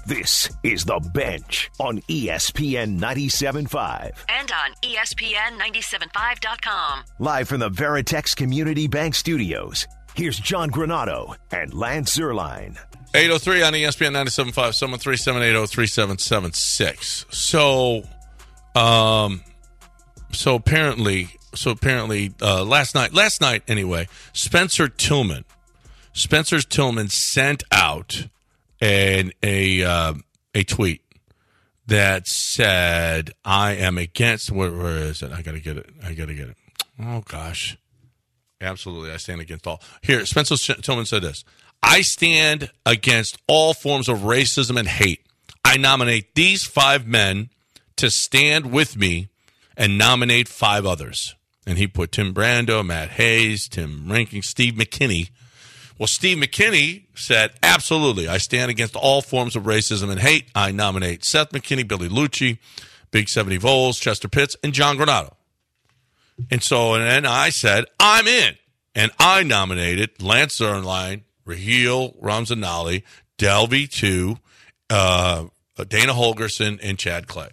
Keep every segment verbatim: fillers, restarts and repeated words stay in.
This is The Bench on E S P N ninety-seven point five. And on E S P N ninety-seven point five dot com. Live from the Veritex Community Bank Studios, here's John Granado and Lance Zierlein. eight oh three on E S P N ninety-seven point five, seven three seven, eight oh three, seven seven six. So, um, so apparently, so apparently, uh, last night, last night anyway, Spencer Tillman, Spencer Tillman sent out an, a, uh, a tweet that said, I am against, where, where is it? I gotta get it. I gotta get it. Oh gosh. Absolutely. I stand against all. Here, Spencer Tillman said this. I stand against all forms of racism and hate. I nominate these five men to stand with me and nominate five others. And he put Tim Brando, Matt Hayes, Tim Rankin, Steve McKinney. Well, Steve McKinney said, absolutely, I stand against all forms of racism and hate. I nominate Seth McKinney, Billy Lucci, Big seventy Vols, Chester Pitts, and John Granado. And so, and then I said, I'm in. And I nominated Lance Zierlein, Raheel Ramzanali, Delvey two, uh, Dana Holgerson, and Chad Clay.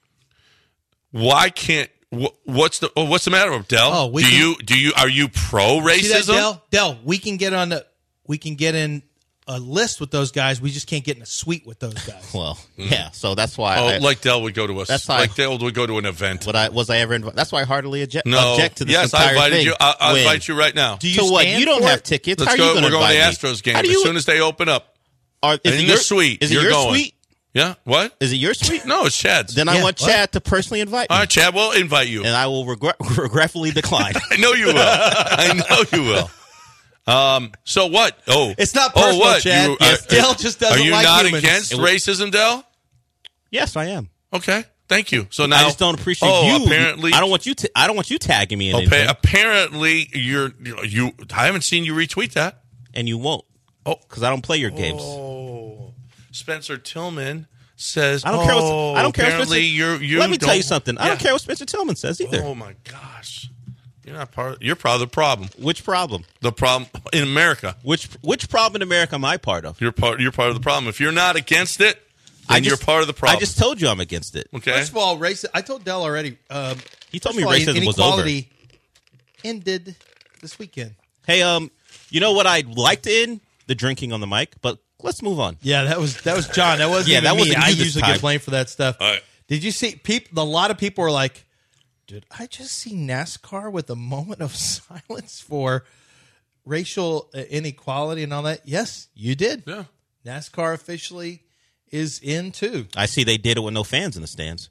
Why can't? Wh- what's the oh, What's the matter with Del? Oh, we do can, you do you are you pro racism? See that, Del? Del, we can get on the we can get in a list with those guys. We just can't get in a suite with those guys. Well, yeah. So that's why. Oh, I, like Del would go to us. That's like I, Del would go to an event. Would I was I ever invited? That's why I heartily object, no. object to this yes, entire I invited thing. you. I, I'll when, invite you right now. Do you to what? stand You don't for have it? tickets. Let's How go. are you going We're to going to the invite Astros me? game How do as you, soon as they open up. Are, is in it your your suite. Is it You're your going. suite? Yeah. What? Is it your suite? No, it's Chad's. Then Yeah, I want what? Chad to personally invite me. All right, Chad, we'll invite you. And I will regret, regretfully decline. I know you will. I know you will. Um. So what? Oh, It's not oh, personal, what? Chad. You, Yes, Del just doesn't Are you like not humans. against It racism, Del? Yes, I am. Okay, thank you. So now I just don't appreciate oh, you. Apparently, I don't want you. To, I don't want you tagging me in Okay, anything, apparently, you're you. I haven't seen you retweet that. and you won't. Oh, because I don't play your games. Oh, Spencer Tillman says. I don't oh, care. What, I don't care. What Apparently, Spencer, you're. You let me don't, tell you something. I yeah. don't care what Spencer Tillman says either. Oh my gosh, you're not part. Of, you're part of the problem. Which problem? The problem in America. Which which problem in America am I part of? You're part. You're part of the problem. If you're not against it, then I just, you're part of the problem. I just told you I'm against it. okay. First of all, racism. I told Del already. Um, He told first me of all, racism was over. inequality ended this weekend. Hey, um, you know what I'd like to end? The drinking on the mic, but let's move on. Yeah, that was that was John. That wasn't Yeah, even that me. wasn't I you this usually time. get blamed for that stuff. All right. Did you see people? A lot of people were like, "Did I just see NASCAR with a moment of silence for racial uh, inequality and all that?" Yes, you did. Yeah. NASCAR officially is in too. I see they did it with no fans in the stands.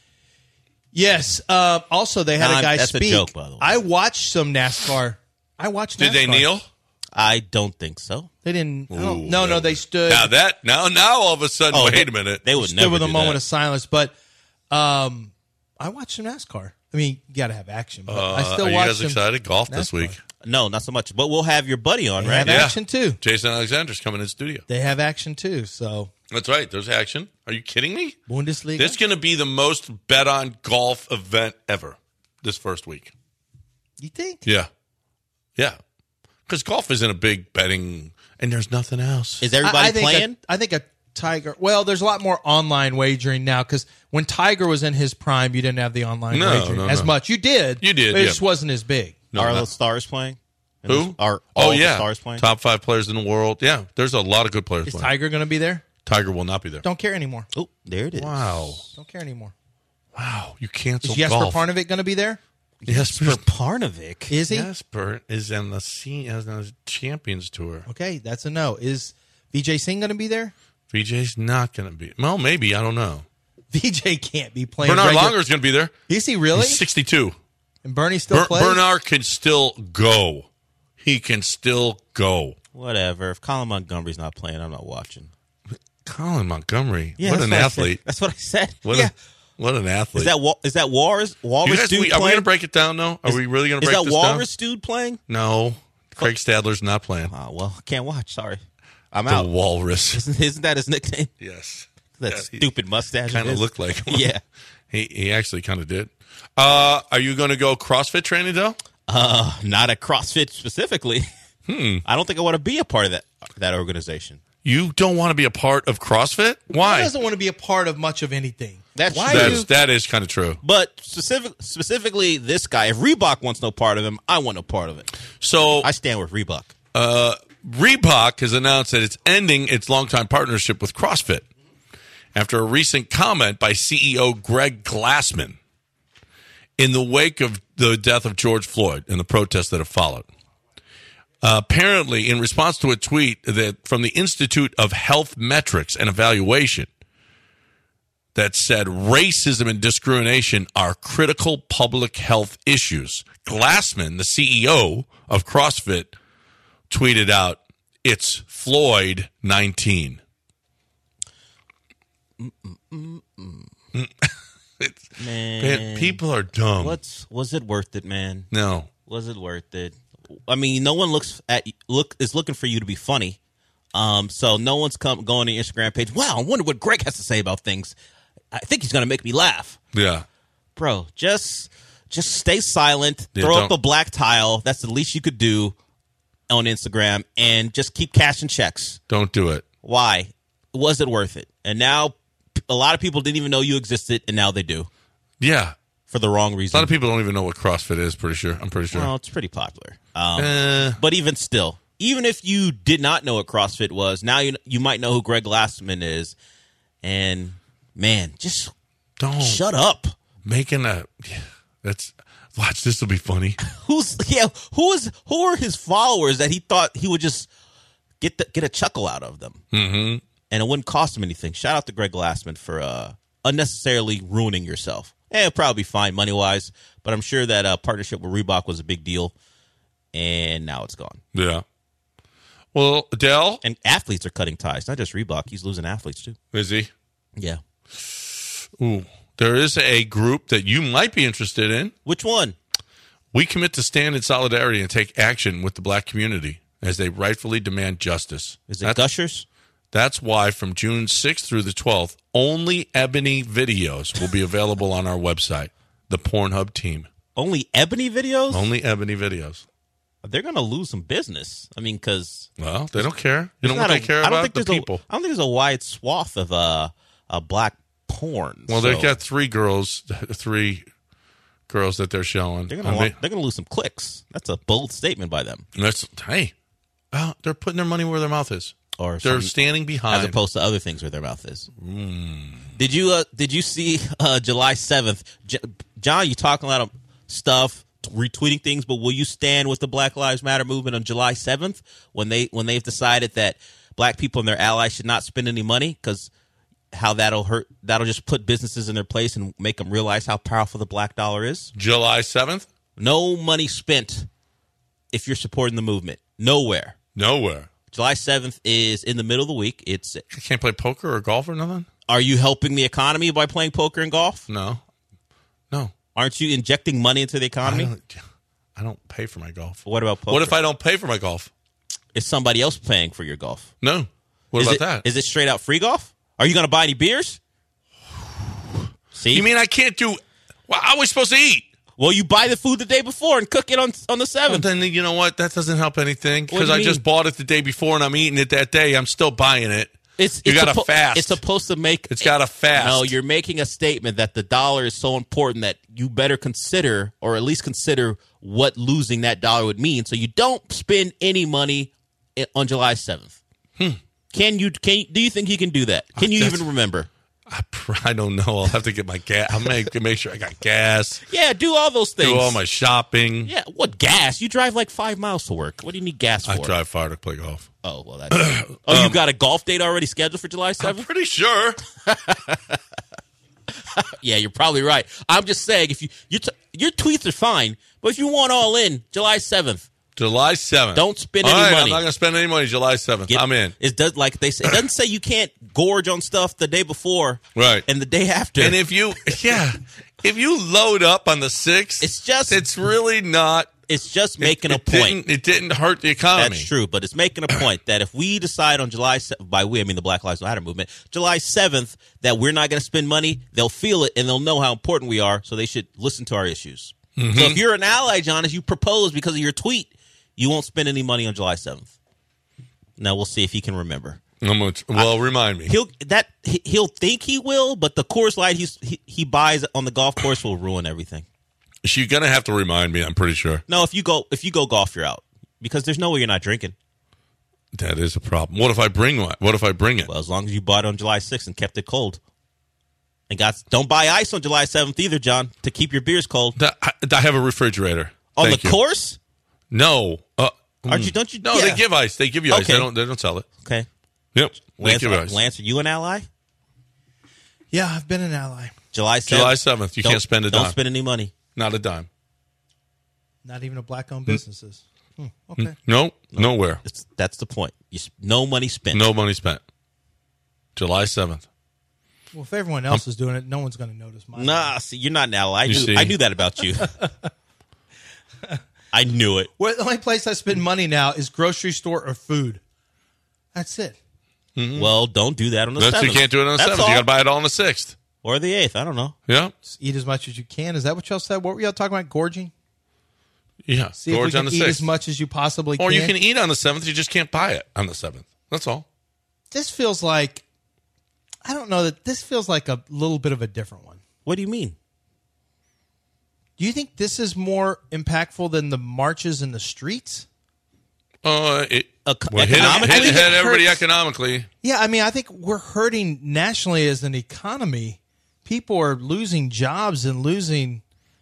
Yes. Uh, also, they had Nah, a guy that's a speak. joke, by the way. I watched some NASCAR. I watched. Did they NASCAR. kneel? I don't think so. They didn't. I don't- Ooh, no, no, yeah. they stood. Now that now now all of a sudden, Oh, wait they- a minute. They would stood never with a do moment that. of silence. But um, I watched some NASCAR. I mean, you got to have action. But I Uh, still are you watch guys some excited? Golf this NASCAR. week. No, not so much. But we'll have your buddy on, They right? have Yeah. action too. Jason Alexander's coming in studio. They have action too. So That's right. There's action. Are you kidding me? Bundesliga. This is going to be the most bet on golf event ever this first week. You think? Yeah. Yeah. Because golf isn't a big betting, and there's nothing else. Is everybody I, I think playing? A, I think a Tiger. Well, there's a lot more online wagering now because when Tiger was in his prime, you didn't have the online No, wagering no, as no. much. You did. You did, But it yeah. just wasn't as big. No, are not- the stars playing? Who? Are oh, all the yeah. stars playing? Top five players in the world. Yeah. There's a lot of good players Is playing. Tiger going to be there? Tiger will not be there. Don't care anymore. Oh, there it is. Wow. Don't care anymore. Wow. You canceled Is Jesper golf. Parnevik going to be there? Jesper For Parnevik. Is he? Jesper is in the scene as the Champions Tour. Okay, that's a no. Is Vijay Singh going to be there? V J's not going to be. Well, maybe. I don't know. V J can't be playing. Bernard regular- Longer's going to be there. Is he really? He's sixty-two. And Bernie still Ber- plays? Bernard can still go. He can still go. Whatever. If Colin Montgomery's not playing, I'm not watching. Colin Montgomery. Yeah, what that's an what I athlete. said. That's what I said. What, yeah. a, what an athlete. Is that Wa- is that Walrus You Walrus guys, dude we, are we playing? going to break it down, though? Are Is- we really going to Is break that this Walrus dude playing? down? No. Craig Stadler's not playing. Oh, well, I can't watch. Sorry. I'm The out. Walrus. Isn't, isn't that his nickname? Yes. That Yeah, he stupid mustache. Kind of of his? looked like him. Yeah. He, he actually kind of did. Uh, are you going to go CrossFit training, though? Uh, not at CrossFit specifically. Hmm. I don't think I want to be a part of that that organization. You don't want to be a part of CrossFit? Why? He doesn't want to be a part of much of anything. That's Why true. That do- is, that is kind of true. But specific, specifically, this guy, if Reebok wants no part of him, I want no part of it. So I stand with Reebok. uh, Reebok has announced that it's ending its longtime partnership with CrossFit after a recent comment by C E O Greg Glassman in the wake of the death of George Floyd and the protests that have followed. Uh, apparently, in response to a tweet that from the Institute of Health Metrics and Evaluation that said racism and discrimination are critical public health issues, Glassman, the C E O of CrossFit, tweeted out, "It's Floyd nineteen." It's, Man, man, people are dumb. what's was it worth it, man? No. Was it worth it? I mean, no one looks at look is looking for you to be funny. Um, so no one's come going to your Instagram page. Wow, I wonder what Greg has to say about things. I think he's going to make me laugh, Yeah. bro. Just just stay silent. Yeah, throw up don't- a black tile. That's the least you could do on Instagram, and just keep cashing checks. Don't do it. Why? Was it worth it? And now a lot of people didn't even know you existed, and now they do Yeah. for the wrong A reason. lot of people don't even know what CrossFit is, pretty sure. I'm pretty sure. Well, it's pretty popular. Um, Eh, But even still, even if you did not know what CrossFit was, now you you might know who Greg Glassman is. And man, just don't. shut up. Making a. Yeah, that's. Watch, this will be funny. Who's yeah? Who is who are his followers that he thought he would just get the, get a chuckle out of them, Mm-hmm. and it wouldn't cost him anything. Shout out to Greg Glassman for uh, unnecessarily ruining yourself. Eh, it'll probably be fine money wise, but I'm sure that uh, partnership with Reebok was a big deal, and now it's gone. Yeah. Well, Dell, And athletes are cutting ties, not just Reebok. He's losing athletes too. is he? Yeah. Ooh. There is a group that you might be interested in. Which one? We commit to stand in solidarity and take action with the black community as they rightfully demand justice. Is it That's- Gushers? That's why from June sixth through the twelfth, only Ebony videos will be available on our website, the Pornhub team. Only Ebony videos? Only Ebony videos. They're going to lose some business. I mean, because Well, they don't care. You know what they care about? The people. A, I don't think there's a wide swath of uh, uh, black porn. Well, so they've got three girls, three girls that they're showing. They're I going mean, to they're going to lose some clicks. That's a bold statement by them. that's, hey, well, they're putting their money where their mouth is. Or They're some- standing as behind. opposed to other things where their mouth is. Mm. Did you uh, did you see uh, July seventh? J- John, you talking a lot of stuff, retweeting things, but will you stand with the Black Lives Matter movement on July seventh when they when they've decided that black people and their allies should not spend any money because how that'll hurt that'll just put businesses in their place and make them realize how powerful the black dollar is? July seventh? No money spent if you're supporting the movement. Nowhere. Nowhere. July seventh is in the middle of the week. It's You can't play poker or golf or nothing? are you helping the economy by playing poker and golf? No. No. Aren't you injecting money into the I economy? don't, I don't pay for my golf. What about poker? What if I don't pay for my golf? Is somebody else paying for your golf? No. What is about it, that? Is it straight out free golf? Are you going to buy any beers? See? You mean I can't do? Well, how are we supposed to eat? well, you buy the food the day before and cook it on on the Well, seventh. then you know what? That doesn't help anything What do because you I mean? just bought it the day before and I'm eating it that day. I'm still buying it. It's You it's gotta suppo- fast. It's supposed to make It's gotta fast. No, you're making a statement that the dollar is so important that you better consider, or at least consider, what losing that dollar would mean. So you don't spend any money i- on July seventh. Hmm. Can you? Can you, do you think you can do that? Can you that's- even remember? I, pr- I don't know. I'll have to get my gas. I'll make make sure I got gas. Yeah, do all those things. Do all my shopping. Yeah, what gas? You drive like five miles to work. What do you need gas for? I drive far to play golf. Oh well, that's. oh, you got a golf date already scheduled for July I'm seventh? pretty sure. Yeah, you're probably right. I'm just saying, if you your t- your tweets are fine, but if you want all in, July seventh, July seventh. Don't spend All any right, money. I'm not going to spend any money July seventh. get- I'm in. It does like they say. It doesn't say you can't gorge on stuff the day before, Right. and the day after. And if you, yeah, if you load up on the sixth, It's just- it's really not. it's just it- making it a point. Didn't, it didn't hurt the economy. That's true, but it's making a point that if we decide on July se- by we I mean the Black Lives Matter movement, July seventh, that we're not going to spend money, they'll feel it and they'll know how important we are, so they should listen to our issues. Mm-hmm. So if you're an ally, John, as you propose because of your tweet, you won't spend any money on July seventh. Now we'll see if he can remember. How much? Well, remind me. He'll that he- he'll think he will, but the Coors Light he's, he he buys on the golf course will ruin everything. You're gonna have to remind me. I'm pretty sure No, if you go if you go golf, you're out because there's no way you're not drinking. that is a problem. What if I bring one? What if I bring it? Well, as long as you bought it on July sixth and kept it cold. And got don't buy ice on July seventh either, John, to keep your beers cold. That- I, I have a refrigerator On Thank the you. course? No, uh, Aren't you? Don't you? no, yeah. they give ice. They give you ice. Okay. They don't. They don't sell it. Okay, Yep, they Lance, give you ice. Lance, are you an ally? Yeah, I've been an ally. July seventh. July seventh. You Don't- can't spend a Don't dime. spend any money. Not a dime. Not even a black-owned businesses. Hmm, okay. No, nowhere. It's, that's the point. You, s- no money spent. No money spent. July seventh. Well, if everyone else is doing it, no one's going to notice mine. Nah, see, you're not an ally. I You knew, see? I knew that about you. I knew it. Well, the only place I spend money now is grocery store or food. That's it. Well, don't do that on the That's, seventh. you can't do it on the That's seventh. You all. got to buy it all on the sixth. Or the eighth. I don't know. Yeah, Just eat as much as you can. Is that what y'all said? What were y'all talking about? Gorging? yeah. See if we Gorge can on the eat sixth. as much as you possibly Or can. you can eat on the seventh. You just can't buy it on the seventh. That's all. This feels like, I don't know, that this feels like a little bit of a different one. What do you mean? Do you think this is more impactful than the marches in the streets? Uh, it Ec- well, hit, economically, hit, hit it everybody hurts. economically. Yeah, I mean, I think we're hurting nationally as an economy. People are losing jobs and losing.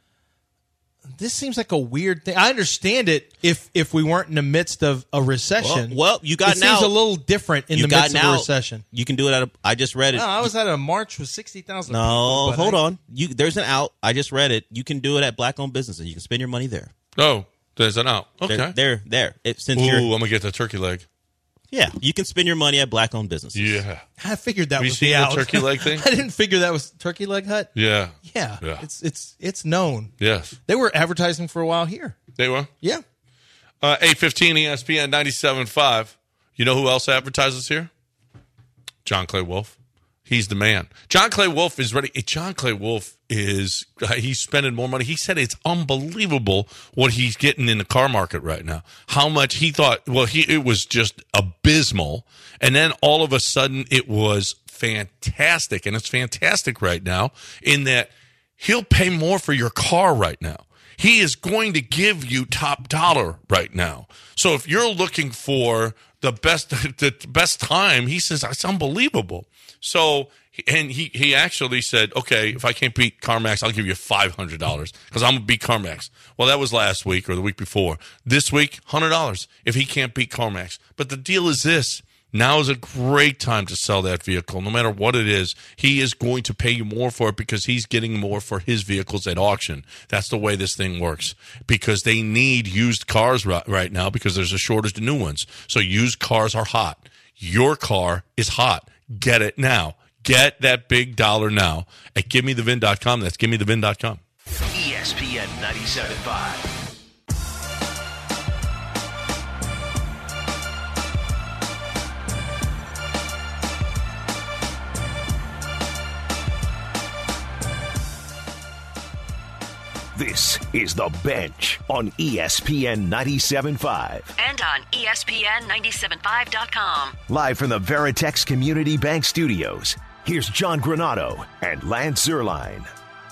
This seems like a weird thing. I understand it if if we weren't in the midst of a recession. Well, well, you got it now. seems a little different in you the got midst now. of a recession. You can do it at a. I just read it. No, I was at a march with sixty thousand. No, people, but hold I- on. You there's an out. I just read it. You can do it at black-owned businesses. You can spend your money there. Oh, there's an out. Okay. There, there, there. It, since Ooh, you're, I'm gonna get the turkey leg. yeah, you can spend your money at black-owned businesses. Yeah. I figured that Have you was seen the the out. turkey leg thing? I didn't figure that was Turkey Leg Hut. Yeah. Yeah, Yeah. it's it's it's known. Yes. They were advertising for a while here. They were. Yeah. Uh, eight fifteen E S P N ninety-seven point five. You know who else advertises here? John Clay Wolf. He's the man. John Clay Wolf is ready. John Clay Wolf is, uh, he's spending more money. He said it's unbelievable what he's getting in the car market right now. How much he thought, well, he it was just abysmal. And then all of a sudden it was fantastic. And it's fantastic right now in that he'll pay more for your car right now. He is going to give you top dollar right now. So if you're looking for the best the best time, he says it's unbelievable. So and he he actually said, okay, if I can't beat CarMax, I'll give you five hundred dollars because I'm gonna beat CarMax. Well, that was last week or the week before. This week, hundred dollars if he can't beat CarMax. But the deal is this. Now is a great time to sell that vehicle. No matter what it is, he is going to pay you more for it because he's getting more for his vehicles at auction. That's the way this thing works because they need used cars right, right now because there's a shortage of new ones. So used cars are hot. Your car is hot. Get it now. Get that big dollar now at give me the vin dot com. That's give me the vin dot com. E S P N ninety-seven point five. This is The Bench on E S P N ninety-seven point five. And on E S P N ninety-seven point five dot com. Live from the Veritex Community Bank Studios, here's John Granado and Lance Zerline.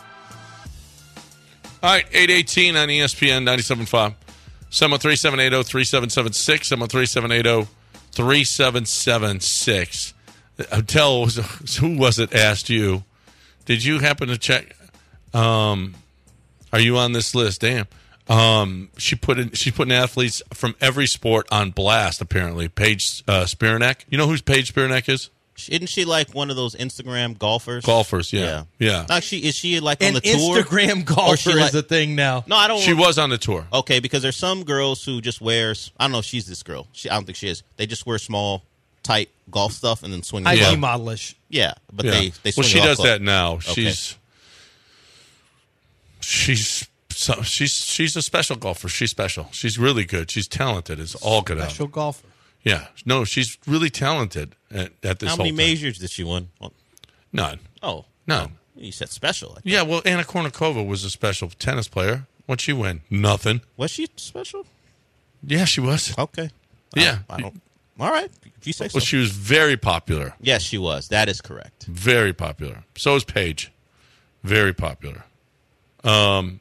All right, eight eighteen on E S P N ninety-seven point five. seven one three, seven eight zero, three seven seven six. seven one three, seven eight zero, three seven seven six. Tell, who was it asked you? Did you happen to check? Um, are you on this list? Damn. Um, she put in, she's putting athletes from every sport on blast, apparently. Paige uh, Spiranek. You know who Paige Spiranek is? Isn't she like one of those Instagram golfers? Golfers, yeah. Yeah. Like she is she like on An the tour? Instagram Or golfer she like- is a thing now. No, I don't. She was on the tour. Okay, because there's some girls who just wears. I don't know if she's this girl. She, I don't think she is. They just wear small, tight golf stuff and then swing. I the G club. modelish. Yeah, but Yeah. they they swing well, she the golf does club. that now. She's she's so, she's she's a special golfer. She's special. She's really good. She's talented. It's all good. Special golfer. Yeah. No, she's really talented at, at this How whole many thing. majors did she win? Well, None. oh, None. you said special. I- Yeah. Well, Anna Kournikova was a special tennis player. What'd she win? Nothing. Was she special? Yeah, she was. Okay. Yeah. I, I don't. All right. If you say so. Well, she was very popular. Yes, she was. That is correct. Very popular. So is Paige. Very popular. Um,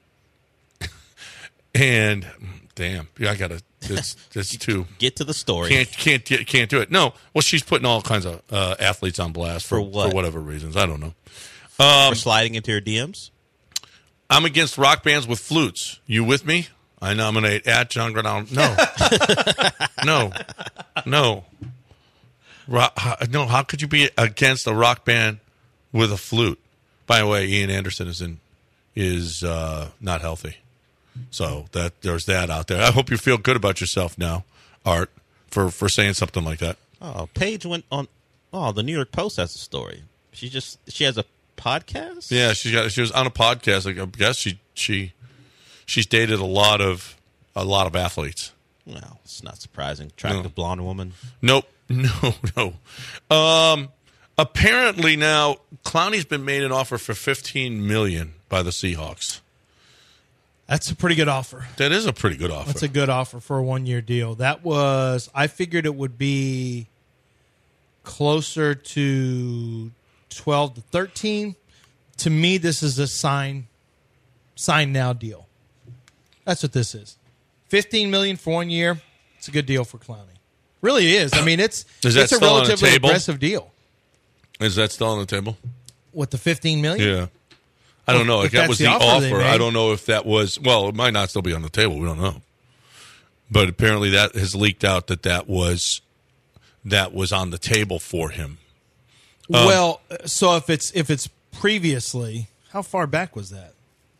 and damn, yeah, I gotta. It's it's too. Get to the story. Can't can't get- can't do it. No. Well, she's putting all kinds of uh, athletes on blast for For what? for whatever reasons. I don't know. For sliding into your D Ms? I'm against rock bands with flutes. You with me? I nominate at John Granado. No, no, no. Rock, how, no. How could you be against a rock band with a flute? By the way, Ian Anderson is in is uh, not healthy. So that there's that out there. I hope you feel good about yourself now, Art, for, for saying something like that. Oh, Paige went on. Oh, the New York Post has a story. She just she has a podcast. Yeah, she got she was on a podcast. I guess she she she's dated a lot of a lot of athletes. Well, it's not surprising. Attractive no. blonde woman. Nope, no, no. Um, apparently now Clowney's been made an offer for fifteen million dollars by the Seahawks. That's a pretty good offer. That is a pretty good offer. That's a good offer for a one-year deal. That was, I figured it would be closer to twelve to thirteen. To me, this is a sign, sign now deal. That's what this is. fifteen million dollars for one year. It's a good deal for Clowney. Really is. I mean, it's is that it's a still on the relatively table? aggressive deal. Is that still on the table? What, the fifteen million dollars? Yeah. I don't know. If If that that's was the the offer they offer, I made. don't know if that was. Well, it might not still be on the table. We don't know. But apparently, that has leaked out that that was that was on the table for him. Um, Well, so if it's if it's previously, how far back was that?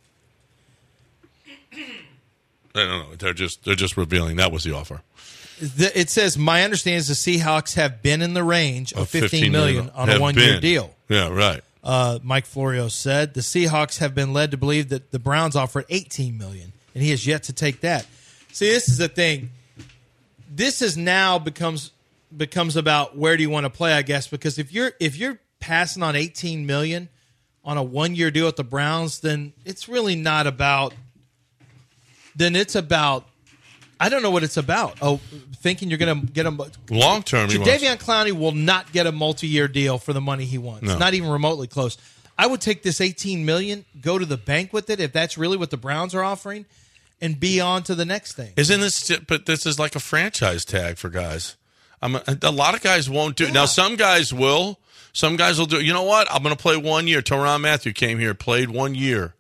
I don't know. They're just they're just revealing that was the offer. The, it says, my understanding is the Seahawks have been in the range of Of fifteen million dollars on Have a one-year been. deal. Yeah, right. Uh, Mike Florio said the Seahawks have been led to believe that the Browns offered eighteen million dollars, and he has yet to take that. See, this is the thing. This is now becomes becomes about where do you want to play, I guess, because if you're if you're passing on eighteen million dollars on a one-year deal with the Browns, then it's really not about. Then it's about. I don't know what it's about. Oh, thinking you're going to get a Long term, he wants- Jadeveon Clowney will not get a multi-year deal for the money he wants. No. Not even remotely close. I would take this eighteen million dollars, go to the bank with it if that's really what the Browns are offering, and be on to the next thing. Isn't this? But this is like a franchise tag for guys. I'm a, a lot of guys won't do. Yeah. Now some guys will. Some guys will do. You know what? I'm going to play one year. Tyrann Mathieu came here, played one year.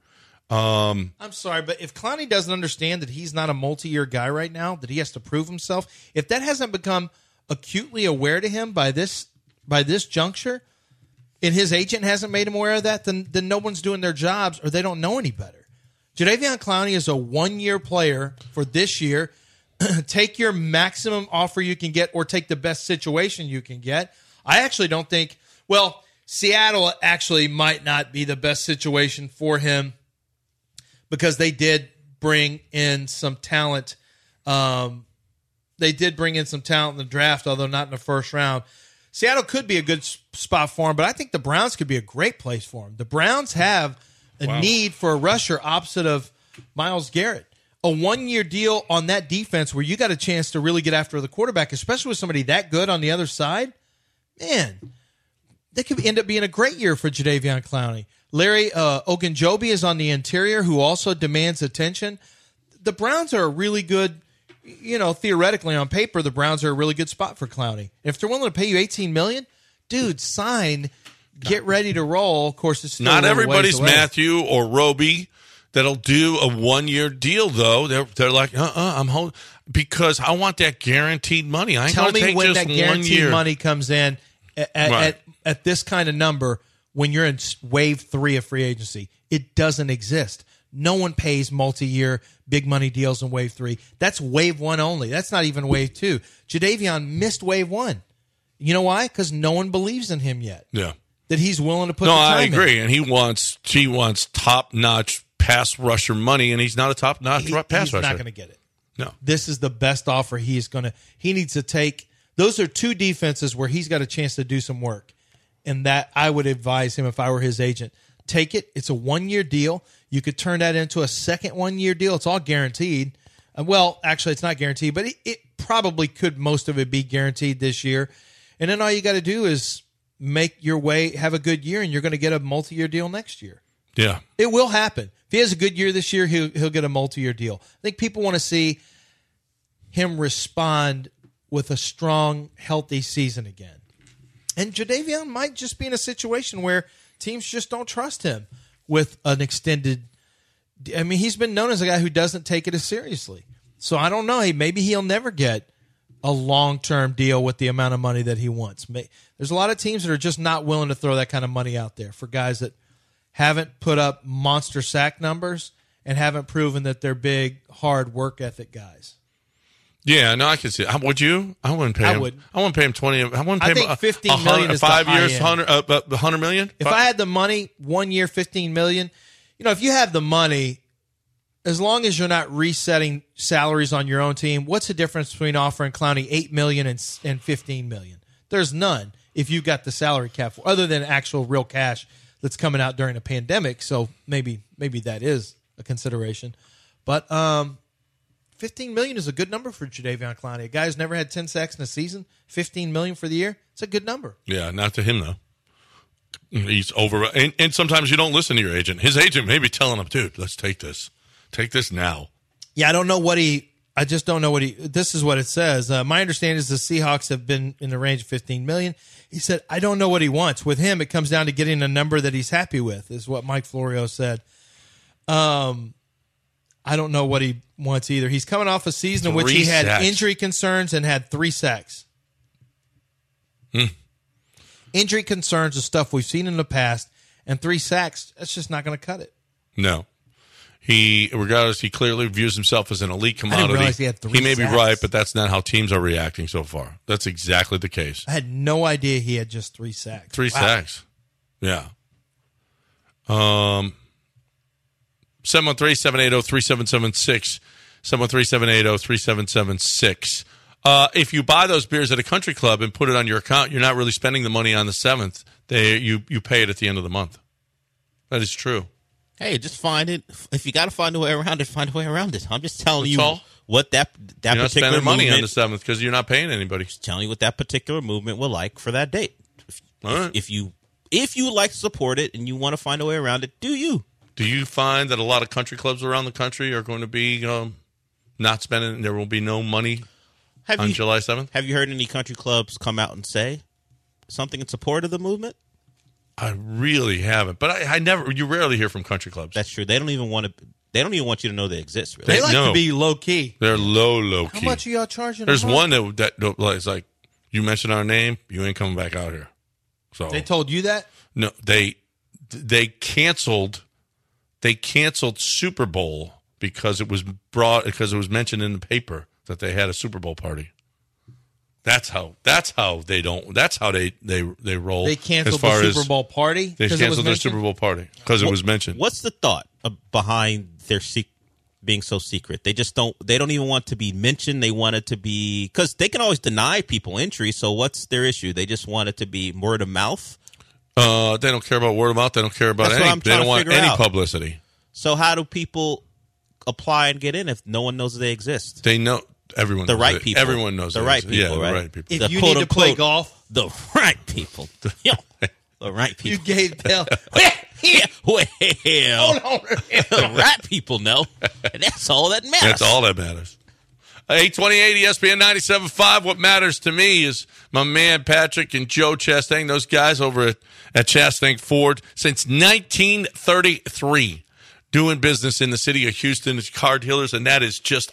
Um, I'm sorry, but if Clowney doesn't understand that he's not a multi-year guy right now, that he has to prove himself, if that hasn't become acutely aware to him by this by this juncture, and his agent hasn't made him aware of that, then then no one's doing their jobs or they don't know any better. Jadeveon Clowney is a one-year player for this year. Take your maximum offer you can get or take the best situation you can get. I actually don't think, well, Seattle actually might not be the best situation for him because they did bring in some talent. Um, they did bring in some talent in the draft, although not in the first round. Seattle could be a good spot for him, but I think the Browns could be a great place for him. The Browns have a Wow. need for a rusher opposite of Myles Garrett. A one-year deal on that defense where you got a chance to really get after the quarterback, especially with somebody that good on the other side, man, that could end up being a great year for Jadeveon Clowney. Larry uh, Ogunjobi is on the interior, who also demands attention. The Browns are a really good, you know, theoretically on paper, the Browns are a really good spot for Clowney. If they're willing to pay you eighteen million dollars, dude, sign, get ready to roll. Of course, it's still not a little everybody's ways away. Matthew or Roby that'll do a one year deal though. They're they're like, uh, uh I'm holding because I want that guaranteed money. I ain't Tell gonna me take when just that one guaranteed year. money comes in at, at, Right. at, at this kind of number when you're in wave three of free agency. It doesn't exist. No one pays multi-year big money deals in wave three. That's wave one only. That's not even wave two. Jadeveon missed wave one. You know why? Because no one believes in him yet. Yeah. That he's willing to put No, the time I in. agree, and he wants he wants top notch pass rusher money, and he's not a top notch He- pass he's rusher. not going to get it. No. This is the best offer he is going to. He needs to take. Those are two defenses where he's got a chance to do some work, and that I would advise him if I were his agent. Take it. It's a one-year deal. You could turn that into a second one-year deal. It's all guaranteed. Uh, well, actually, it's not guaranteed, but it, it probably could most of it be guaranteed this year. And then all you got to do is make your way, have a good year, and you're going to get a multi-year deal next year. Yeah. It will happen. If he has a good year this year, he'll, he'll get a multi-year deal. I think people want to see him respond with a strong, healthy season again. And Jadeveon might just be in a situation where teams just don't trust him with an extended – I mean, he's been known as a guy who doesn't take it as seriously. So I don't know. Hey, maybe he'll never get a long-term deal with the amount of money that he wants. There's a lot of teams that are just not willing to throw that kind of money out there for guys that haven't put up monster sack numbers and haven't proven that they're big, hard work ethic guys. Yeah, no, I can see it. Would you? I wouldn't pay I him. wouldn't. I wouldn't pay him twenty. I wouldn't pay I think him a, fifteen a million hundred, is the five high years, end. hundred, uh, uh, hundred million. If I had the money, one year, fifteen million. You know, if you have the money, as long as you're not resetting salaries on your own team, what's the difference between offering Clowney eight million and and fifteen million? There's none. If you've got the salary cap for, other than actual real cash that's coming out during a pandemic. So maybe maybe that is a consideration, but um. fifteen million dollars is a good number for Jadeveon Clowney. A guy who's never had ten sacks in a season, fifteen million dollars for the year. It's a good number. Yeah, not to him, though. He's over. And, and sometimes you don't listen to your agent. His agent may be telling him, dude, let's take this. Take this now. Yeah, I don't know what he – I just don't know what he – this is what it says. Uh, my understanding is the Seahawks have been in the range of fifteen million dollars. He said, I don't know what he wants. With him, it comes down to getting a number that he's happy with, is what Mike Florio said. Um. I don't know what he wants either. He's coming off a season in which Three he had sacks. injury concerns and had three sacks. Hmm. Injury concerns is stuff we've seen in the past, and three sacks, that's just not going to cut it. No. He, regardless, he clearly views himself as an elite commodity. realize he had three may be sacks. right, but that's not how teams are reacting so far. That's exactly the case. I had no idea he had just three sacks. Three Wow. sacks. Yeah. Um. seven one three, seven eight zero, three seven seven six. seven one three, seven eight zero, three seven seven six. Uh, if you buy those beers at a country club and put it on your account, you're not really spending the money on the seventh. They you you pay it at the end of the month. That is true. Hey, just find it. If you got to find a way around it, find a way around it. I'm just telling That's you all? what that that You're not particular spending money movement, on the seventh because you're not paying anybody. telling you what that particular movement will like for that date. If, All right. if you if you would like to support it and you want to find a way around it, do you? Do you find that a lot of country clubs around the country are going to be um, not spending? There will be no money Have on you July seventh? have you heard any country clubs come out and say something in support of the movement? I really haven't, but I, I never. You rarely hear from country clubs. That's true. They don't even want to. They don't even want you to know they exist. Really. They like No. to be low-key. They're low, low How key. much are y'all charging? a There's month? one that that that was like, you mentioned our name, you ain't coming back out here. So They told you that? no, they they canceled they canceled Super Bowl because it was brought because it was mentioned in the paper that they had a Super Bowl party. That's how that's how they don't that's how they they they roll. They canceled as far the Super as Bowl party? They 'cause it was canceled their mentioned? Super Bowl party because it was mentioned. What's the thought uh, behind their sec- being so secret? They just don't. They don't even want to be mentioned. They want it to be because they can always deny people entry. So what's their issue? They just want it to be word of mouth. Uh, they don't care about word of mouth. They don't care about That's what any. I'm They trying don't to want figure any out. publicity. So how do people apply and get in if no one knows they exist? They know everyone. The knows right it. people. Everyone knows The it. right Yeah, people, the right? right people. If The you need to play quote-unquote- golf, The right people. Yo, the right you people. gave Dell. Yeah, well, Hold on. the right people know, and that's all that matters. That's all that matters. eight twenty-eight E S P N ninety-seven point five. What matters to me is my man Patrick and Joe Chastain, those guys over at, at Chastain Ford since nineteen thirty-three, doing business in the city of Houston as car dealers, and that is just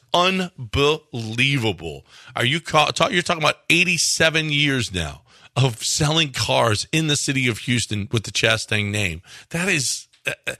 unbelievable. Are you ca- talk, You're talking about eighty-seven years now of selling cars in the city of Houston with the Chastain name. That is,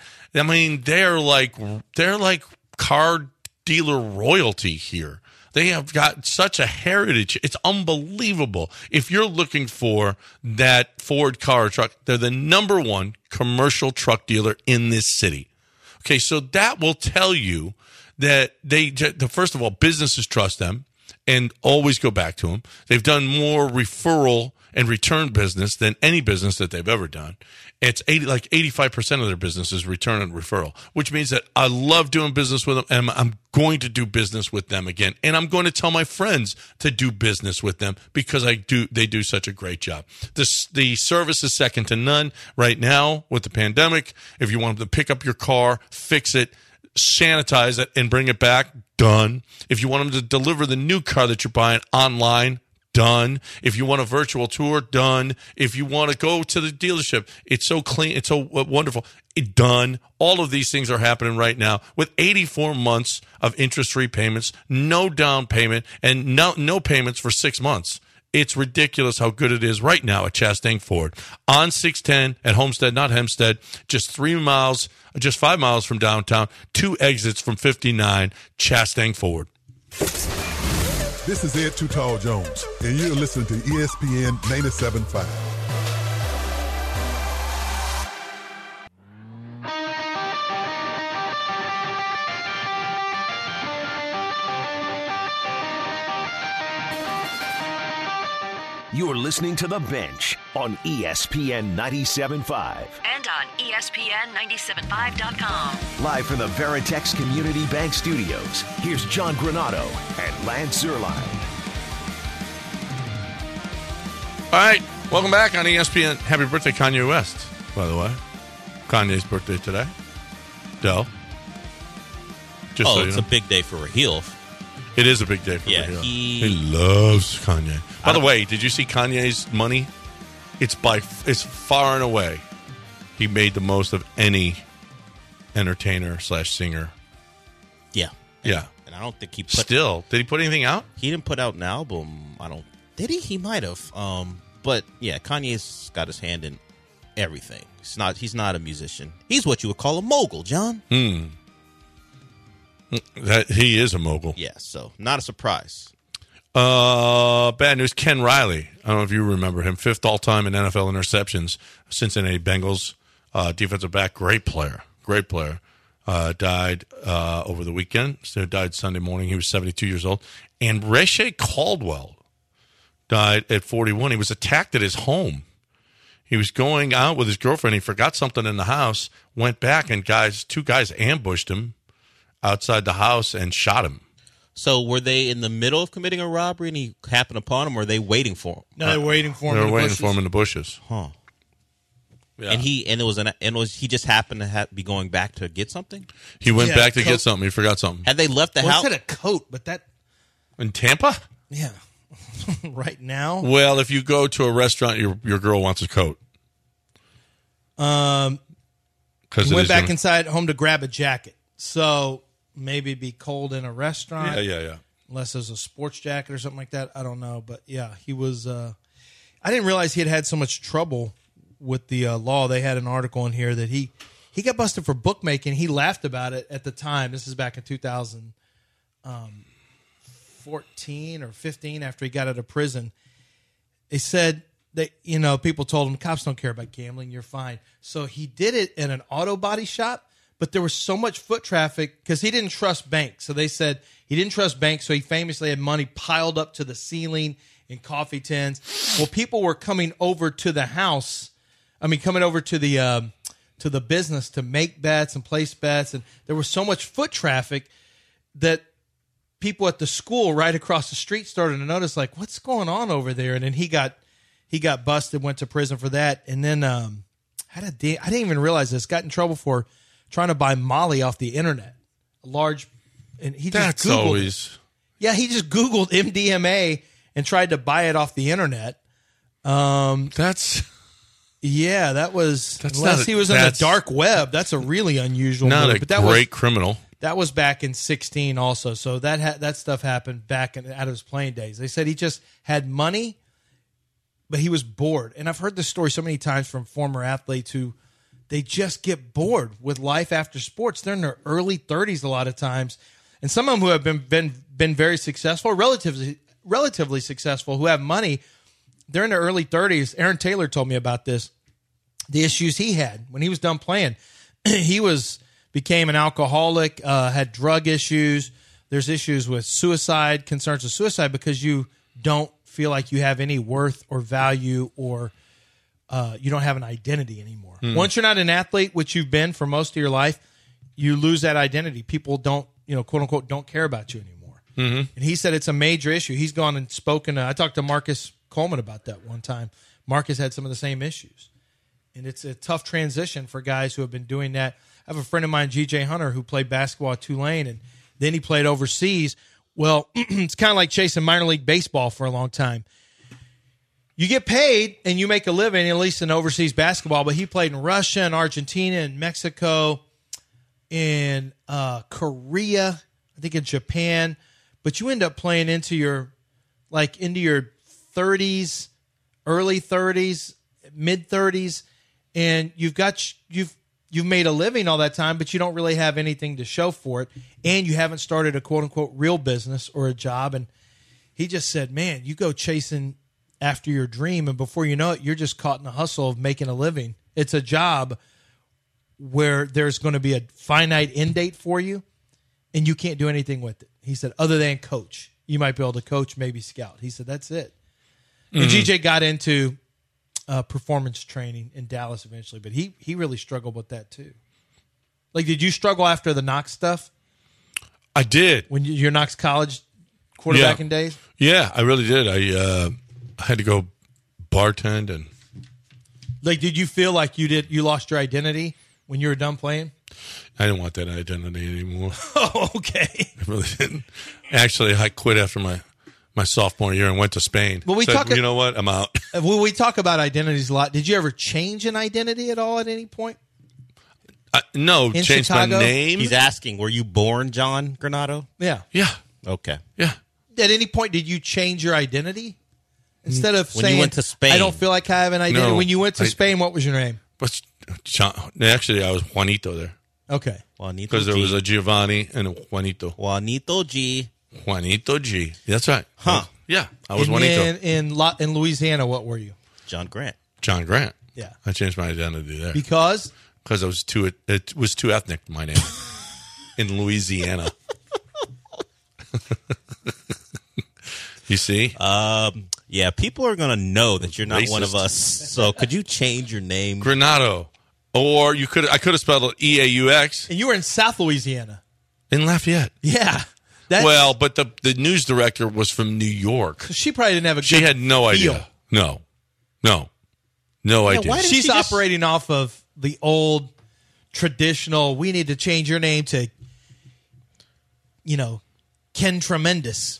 I mean, they're like they're like car dealer royalty here. They have got such a heritage. It's unbelievable. If you're looking for that Ford car or truck, they're the number one commercial truck dealer in this city. Okay, so that will tell you that they, first of all, businesses trust them and always go back to them. They've done more referral and return business than any business that they've ever done. It's eighty, like eighty-five percent of their business is return and referral, which means that I love doing business with them, and I'm going to do business with them again. And I'm going to tell my friends to do business with them because I do. They do such a great job. This, the service is second to none right now with the pandemic. If you want them to pick up your car, fix it, sanitize it, and bring it back, done. If you want them to deliver the new car that you're buying online, done. If you want a virtual tour, done. If you want to go to the dealership, it's so clean, it's so wonderful, it, done. All of these things are happening right now with eighty-four months of interest-free payments, no down payment, and no no payments for six months. It's ridiculous how good it is right now at Chastang Ford on six ten at Homestead, not Hempstead, just three miles, just five miles from downtown, two exits from fifty-nine, Chastang Ford. This is Ed Too Tall Jones, and you're listening to E S P N ninety-seven point five. You're listening to The Bench on E S P N ninety-seven point five. And on E S P N ninety-seven point five dot com. Live from the Veritex Community Bank Studios, here's John Granado and Lance Zierlein. All right, welcome back on E S P N. Happy birthday, Kanye West, by the way. Kanye's birthday today. Dell. Just oh, so you it's know. a big day for Raheel. It is a big day for Yeah, Raheel. he- He loves Kanye. By the I- way, did you see Kanye's money? It's by it's far and away he made the most of any entertainer slash singer. Yeah. Yeah. And I don't think he put Still, did he put anything out? he didn't put out an album. I don't did he? He might have. Um, but yeah, Kanye's got his hand in everything. He's not he's not a musician. He's what you would call a mogul, John. Hmm. That he is a mogul. Yeah, so not a surprise. Uh, bad news. Ken Riley. I don't know if you remember him. Fifth all time in N F L interceptions. Cincinnati Bengals uh, defensive back. Great player. Great player. Uh, died uh, over the weekend. So died Sunday morning. He was seventy-two years old. And Rashay Caldwell died at forty-one. He was attacked at his home. He was going out with his girlfriend. He forgot something in the house. Went back and guys, two guys ambushed him outside the house and shot him. So were they in the middle of committing a robbery and he happened upon them, or were they waiting for him? No, they're waiting for him. They in were the waiting bushes. for him in the bushes. Huh. Yeah. And he and it was an and was he just happened to have, be going back to get something? He went Yeah, back to coat- get something. He forgot something. Had they left the Well, house? it said a coat, but that, In Tampa? yeah, right now. Well, if you go to a restaurant, your your girl wants a coat. Um, Because he went back inside home to grab a jacket. So maybe it'd be cold in a restaurant. Yeah, yeah, yeah. Unless there's a sports jacket or something like that. I don't know. But yeah, he was. Uh, I didn't realize he had had so much trouble with the uh, law. They had an article in here that he he got busted for bookmaking. He laughed about it at the time. This is back in two thousand fourteen or fifteen after he got out of prison. They said that, you know, people told him, cops don't care about gambling. You're fine. So he did it in an auto body shop, but there was so much foot traffic because he didn't trust banks. So they said he didn't trust banks, so he famously had money piled up to the ceiling in coffee tins. Well, people were coming over to the house. I mean, coming over to the um, to the business to make bets and place bets, and there was so much foot traffic that people at the school right across the street started to notice, like, what's going on over there? And then he got he got busted, went to prison for that, and then um, had a de- I didn't even realize this. Got in trouble for trying to buy Molly off the internet, a large, and he just That's Googled always. it. Yeah, he just Googled M D M A and tried to buy it off the internet. Um, That's yeah, that was That's unless not a- he was on the that's- dark web. That's a really unusual not move. a But that great was criminal. that was back in sixteen also. So that ha- that stuff happened back in, out of his playing days. They said he just had money, but he was bored. And I've heard this story so many times from former athletes who they just get bored with life after sports. They're in their early thirties a lot of times. And some of them who have been been, been very successful, relatively relatively successful, who have money, they're in their early thirties. Aaron Taylor told me about this. The issues he had when he was done playing. He was became an alcoholic, uh, had drug issues. There's issues with suicide, concerns with suicide because you don't feel like you have any worth or value, or uh, you don't have an identity anymore. Mm. Once you're not an athlete, which you've been for most of your life, you lose that identity. People don't, you know, quote unquote, don't care about you anymore. Mm-hmm. And he said it's a major issue. He's gone and spoken. Uh, I talked to Marcus Coleman about that one time. Marcus had some of the same issues. And it's a tough transition for guys who have been doing that. I have a friend of mine, G J Hunter, who played basketball at Tulane, and then he played overseas. Well, it's kind of like chasing minor league baseball for a long time. You get paid and you make a living, at least in overseas basketball, but he played in Russia and Argentina and Mexico, in uh, Korea, I think in Japan. But you end up playing into your, like, into your thirties, early thirties, mid thirties, and you've got you've you've made a living all that time, but you don't really have anything to show for it, and you haven't started a quote unquote real business or a job. And he just said, "Man, you go chasing after your dream, and before you know it, you're just caught in the hustle of making a living. It's a job where there's going to be a finite end date for you, and you can't do anything with it." He said, other than coach. You might be able to coach, maybe scout. He said, that's it. Mm-hmm. And G J got into uh, performance training in Dallas eventually, but he he really struggled with that too. Like, did you struggle after the Knox stuff? I did. When you, your Knox College quarterbacking yeah. days? Yeah, I really did. I uh, I had to go bartend and. Like, did you feel like you did you lost your identity when you were done playing? I didn't want that identity anymore. Oh, okay. I really didn't. Actually, I quit after my, my sophomore year and went to Spain. Well, we Said, talk- you know what? I'm out. Well, we talk about identities a lot. Did you ever change an identity at all at any point? Uh, no, In changed Chicago? my name. He's asking, were you born John Granado? Yeah. Yeah, Okay. yeah. At any point, did you change your identity? Instead of When you saying, went to Spain. I don't feel like I have an identity. No, when you went to I- Spain, what was your name? But John, actually, I was Juanito there Okay. Juanito because there G. was a Giovanni and a Juanito. Juanito G. Juanito G. That's right. Huh. Yeah, I was and Juanito. then in, La- in Louisiana, what were you? John Grant. John Grant. Yeah. I changed my identity there Because? because I was too. It was too ethnic. My name in Louisiana. You see, Um, yeah, people are going to know that you're not one of Racist. us. So could you change your name? Granado, or you could. I could have spelled it E A U X And you were in South Louisiana. in Lafayette. Yeah. That's, Well, but the the news director was from New York. she probably didn't have a She good had no idea. feel. No, no, no Yeah, idea. why did She's she just- operating off of the old traditional, we need to change your name to, you know, Ken Tremendous.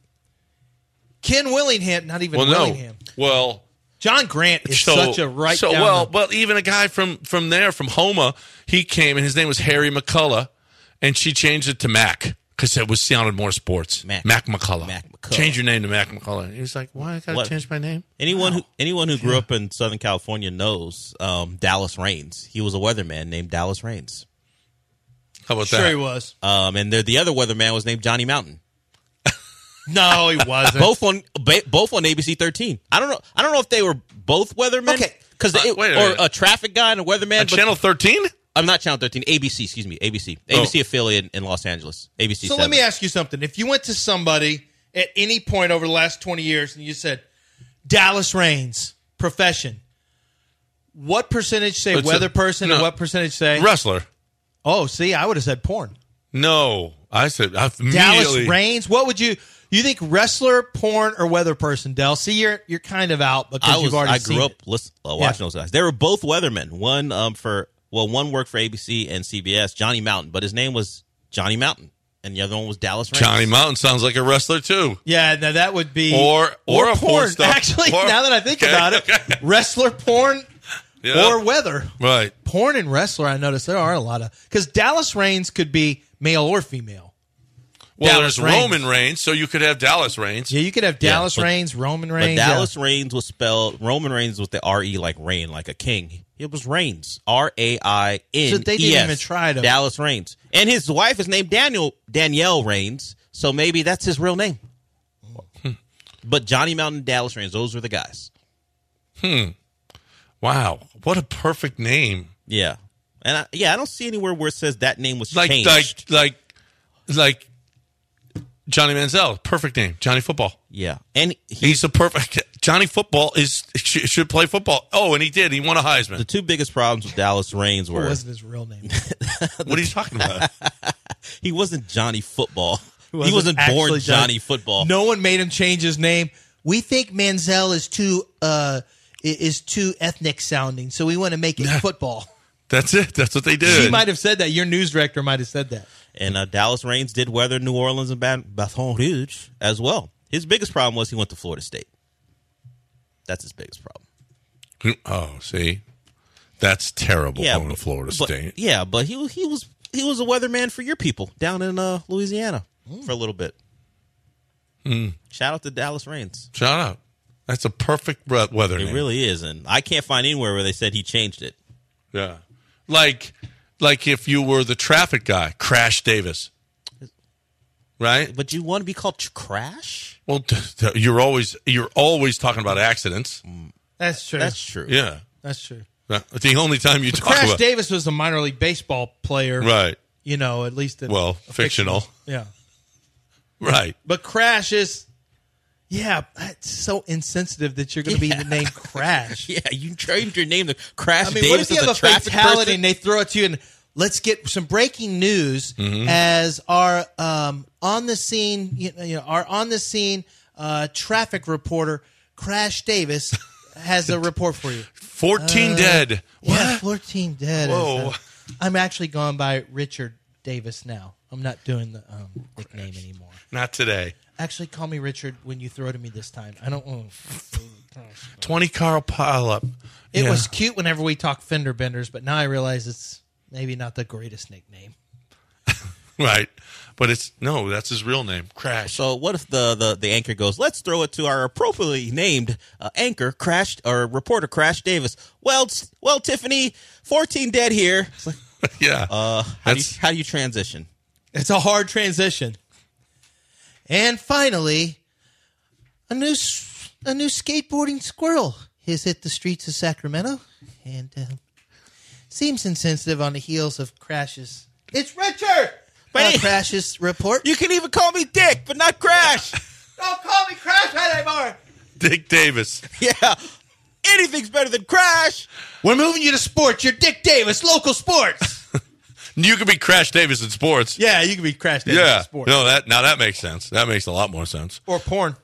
Ken Willingham, not even well, no. Willingham. Well, John Grant is so such a right So down well, the- well, even a guy from from there, from Homa, he came and his name was Harry McCullough, and she changed it to Mac because it was sounded more sports. Mac. Mac McCullough. Mac McCullough. Change your name to Mac McCullough. And he was like, "Why I got What? to change my name?" Anyone who anyone who grew up in Southern California knows um, Dallas Raines. He was a weatherman named Dallas Raines. How about Sure that? he was. Um, and the, the other weatherman was named Johnny Mountain. No, he wasn't. Both on ba- both on A B C thirteen. I don't know. I don't know if they were both weathermen. Okay. because Uh, wait a or minute. a traffic guy and a weatherman. On but- Channel thirteen? I'm not Channel thirteen. A B C. Excuse me. A B C. Oh. A B C affiliate in Los Angeles. A B C. So let me ask you something. If you went to somebody at any point over the last twenty years and you said, Dallas Raines, profession, what percentage say It's a- weather person no. and what percentage say? Wrestler. Oh, see, I would have said porn. No, I said I Dallas immediately. Raines, what would you you think wrestler, porn, or weather person, Del? See, you're you're kind of out because I was. you've already I seen grew it. up listen, uh, watching Yeah. those guys. They were both weathermen. One um for well, one worked for A B C and C B S. Johnny Mountain, but his name was Johnny Mountain, and the other one was Dallas Raines. Johnny Mountain sounds like a wrestler too. Yeah, now that would be Or- or a porn star. Actually, Or- now that I think okay, about it, okay. wrestler, porn, Yeah. or weather. Right. Porn and wrestler, I noticed there are a lot of because Dallas Raines could be male or female. Well, Dallas there's Raines. Roman Reigns, so you could have Dallas Reigns. Yeah, you could have Yeah, Dallas but- Reigns, Roman But Reigns. Dallas yeah. Reigns was spelled Roman Reigns with the R E like rain, like a king. It was Reigns, R A I N E S. So they didn't even try to- Dallas Reigns, and his wife is named Daniel Danielle Reigns, so maybe that's his real name. But Johnny Mountain, Dallas Reigns, those were the guys. Wow, what a perfect name! Yeah, and I, yeah, I don't see anywhere where it says that name was Like, changed. like, like, like Johnny Manziel, perfect name, Johnny Football. Yeah, and he, He's the perfect Johnny Football is should, should play football. Oh, and he did. He won a Heisman. the two biggest problems with Dallas Reigns It were wasn't his real name. What are you talking about? he wasn't Johnny Football. He wasn't wasn't born actually Johnny Johnny- Football. No one made him change his name. We think Manziel is too uh, i- is too ethnic sounding, so we want to make it football. That's it. That's what they did. She might have said that. Your news director might have said that. And uh, Dallas Reigns did weather New Orleans and Bat- Baton Rouge as well. His biggest problem was he went to Florida State. That's his biggest problem. Oh, see, that's terrible. Yeah, going to Florida but, State. Yeah, but he he was he was a weatherman for your people down in uh, Louisiana for a little bit. Mm. Shout out to Dallas Reigns. Shout out. That's a perfect we- weather It name. really is, and I can't find anywhere where they said he changed it. Yeah, like like if you were the traffic guy, Crash Davis, right? But you want to be called Tr- Crash? Well, t- t- you're always you're always talking about accidents. That's true. That's true. Yeah, That's true. the only time you talk Crash about Davis was a minor league baseball player, right, You know, at least in well, a fictional. Yeah, right. but Crash is. Yeah, it's so insensitive that you're going to Yeah. be named Crash. Yeah, you changed your name to Crash I mean, Davis what if you as have a traffic fatality person? and they throw it to you and let's get some breaking news Mm-hmm. as our um, on the scene, you know, you know, our on the scene uh, traffic reporter Crash Davis has a report for you. Fourteen dead. Yeah, What? fourteen dead. is, Whoa. uh, I'm actually going by Richard Davis now. I'm not doing the um, nickname anymore. Not today. Actually, call me Richard when you throw to me this time. I don't want. Twenty car pile up. It Yeah. was cute whenever we talk fender benders, but now I realize it's maybe not the greatest nickname. right, but it's no. That's his real name, Crash. So what if the, the, the anchor goes, let's throw it to our appropriately named uh, anchor, Crash, or reporter Crash Davis. Well, t- well, Tiffany, fourteen dead here. It's like, yeah, uh, how, do you, That's- how do you transition? It's a hard transition. And finally, a new s- a new skateboarding squirrel has hit the streets of Sacramento, and uh, seems insensitive on the heels of Crash's. It's Richard. But Uh, he- Crash's report. You can even call me Dick, but not Crash. Don't call me Crash anymore. Dick Davis. Yeah, anything's better than Crash. We're moving you to sports. You're Dick Davis, local sports. You could be Crash Davis in sports. Yeah, you can be Crash Davis Yeah. in sports. No, that now that makes sense. That makes a lot more sense. Or porn.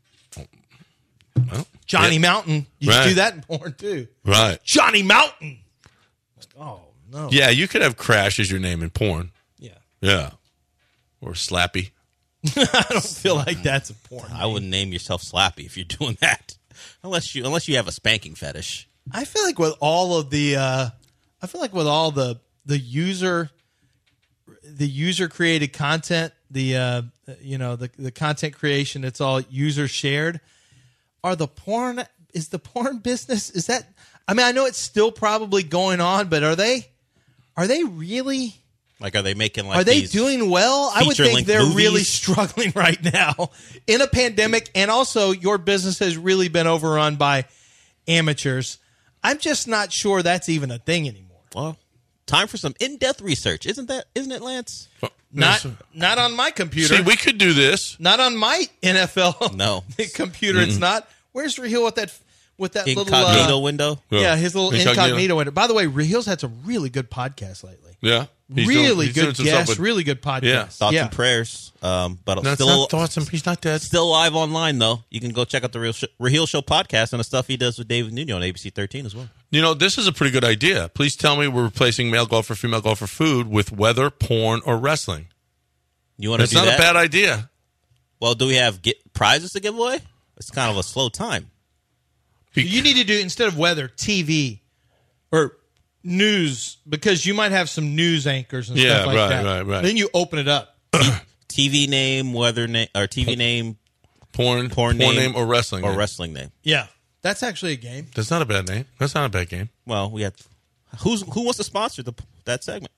Well, Johnny yeah. Mountain. You Right. should do that in porn, too. Right. Johnny Mountain. Oh, no. Yeah, you could have Crash as your name in porn. Yeah. Yeah. Or Slappy. I don't feel like that's a porn. I wouldn't name yourself Slappy if you're doing that, unless you unless you have a spanking fetish. I feel like with all of the, uh, I feel like with all the the user, the user created content, the uh, you know the the content creation, it's all user shared. Are the porn is the porn business? Is that? I mean, I know it's still probably going on, but are they? Are they really? Like, are they making like? Are they these doing well? I would think feature-length they're movies? really struggling right now in a pandemic, and also your business has really been overrun by amateurs. I'm just not sure that's even a thing anymore. Well, time for some in-depth research, isn't that? Isn't it, Lance? Not not on my computer. See, we could do this. not on my N F L No. computer. It's not. Where's Raheel with that with that little Incognito uh, window. yeah, his little incognito. Incognito. window. By the way, Raheel's had some really good podcasts lately. Yeah. He's doing- really he's doing good some stuff guests, with- really good podcasts. Yeah. Thoughts yeah. and prayers. Um, but That's still, not thoughts and he's not dead. still live online though. You can go check out the Real Sh- Raheel Show podcast and the stuff he does with David Nuno on A B C thirteen as well. You know, this is a pretty good idea. Please tell me we're replacing male golfer, female golfer food with weather, porn, or wrestling. You want to It's do not that? a bad idea. Well, do we have get prizes to give away? It's kind of a slow time. You need to do, instead of weather, T V or news, because you might have some news anchors and Yeah, stuff like right, that. right, right. Then you open it up. T V name, weather name, or T V name, Porn, porn, porn name, name, or wrestling or name. wrestling name. Yeah. That's actually a game. That's not a bad name. That's not a bad game. Well, we have who's who wants to sponsor the that segment?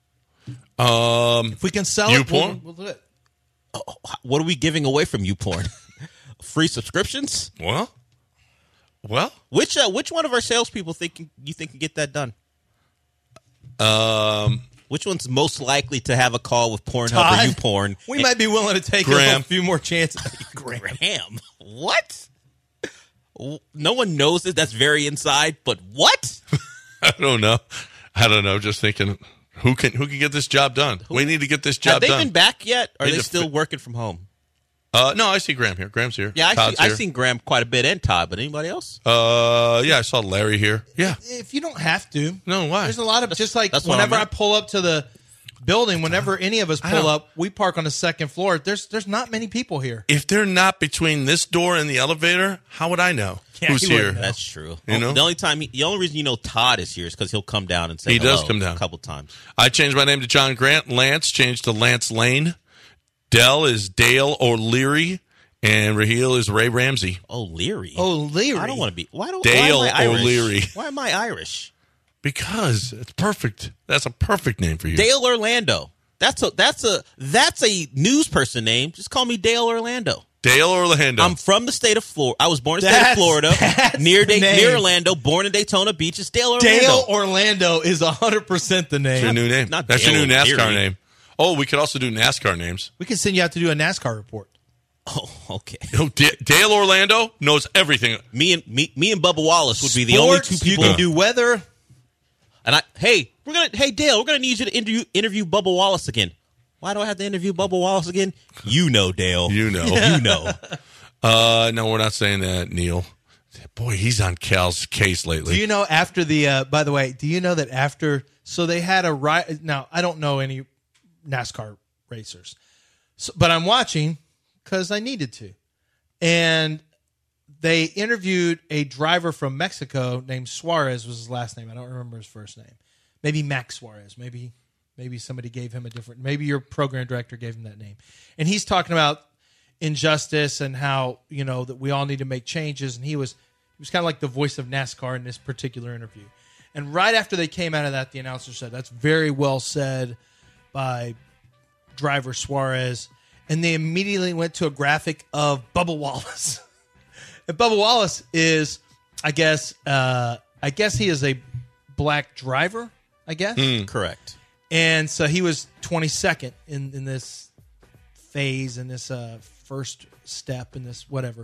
Um, If we can sell You it, we'll, porn? we'll do it. What are we giving away from you porn? Free subscriptions? well, well, Which uh, which one of our salespeople think you think can get that done? um, Which one's most likely to have a call with Pornhub Todd, or YouPorn? We And- might be willing to take Graham. a few more chances. Graham. What? No one knows this. That's very inside. But what? I don't know. I don't know. Just thinking, who can who can get this job done? We need to get this job Have they done. been back yet? Or are Need they to still fi- working from home? Uh, no, I see Graham here. Graham's here. Yeah, I Todd's see, I've here. seen Graham quite a bit and Todd, but anybody else? Uh, yeah, I saw Larry here. Yeah. If you don't have to. No, why? There's a lot of, just like that's what whenever I'm I at. pull up to the building, whenever any of us I pull don't- up, we park on the second floor. There's there's not many people here. If they're not between this door and the elevator, how would I know Yeah, who's he here? wouldn't know. That's true. You know? The only time, he, the only reason you know Todd is here is because he'll come down and say He does hello come down. a couple times. I changed my name to John Grant. Lance changed to Lance Lane. Dell is Dale O'Leary. And Raheel is Ray Ramsey. Oh, Leary. Oh, Leary. I don't want to be. Why don't Dale why am I Irish? O'Leary. Why am I Irish? Because it's perfect. That's a perfect name for you. Dale Orlando. That's a that's a that's a news person name. Just call me Dale Orlando. Dale Orlando. I'm from the state of Florida. I was born in the state That's- of Florida, that's near the Day, name. near Orlando. Born in Daytona Beach. It's Dale Orlando. Dale Orlando is one hundred percent the That's your name. new name. Not That's your Dale new NASCAR O'Leary. name. Oh, we could also do NASCAR names. We can send you out to do a NASCAR report. Oh, okay. Oh, D- Dale Orlando knows everything. Me and me, me and Bubba Wallace would be the only two Sports, you people. can do weather. And I, hey, we're gonna, hey Dale, we're gonna need you to interview interview Bubba Wallace again. Why do I have to interview Bubba Wallace again? You know, Dale. You know. You know. Uh, no, we're not saying that, Neil. Boy, he's on Cal's case lately. Do you know after the, uh, by the way, do you know that after, so they had a right, now I don't know any NASCAR racers, so, but I'm watching because I needed to. And they interviewed a driver from Mexico named Suarez was his last name. I don't remember his first name. Maybe Max Suarez. Maybe maybe somebody gave him a different, maybe your program director gave him that name. And he's talking about injustice and how, you know, that we all need to make changes. And he was he was kind of like the voice of NASCAR in this particular interview. And right after they came out of that, the announcer said, "That's very well said by driver Suarez." And they immediately went to a graphic of Bubba Wallace. And Bubba Wallace is, I guess, uh, I guess he is a black driver, I guess. Correct. And so he was twenty-second in, in this phase, in this uh, first step, in this whatever.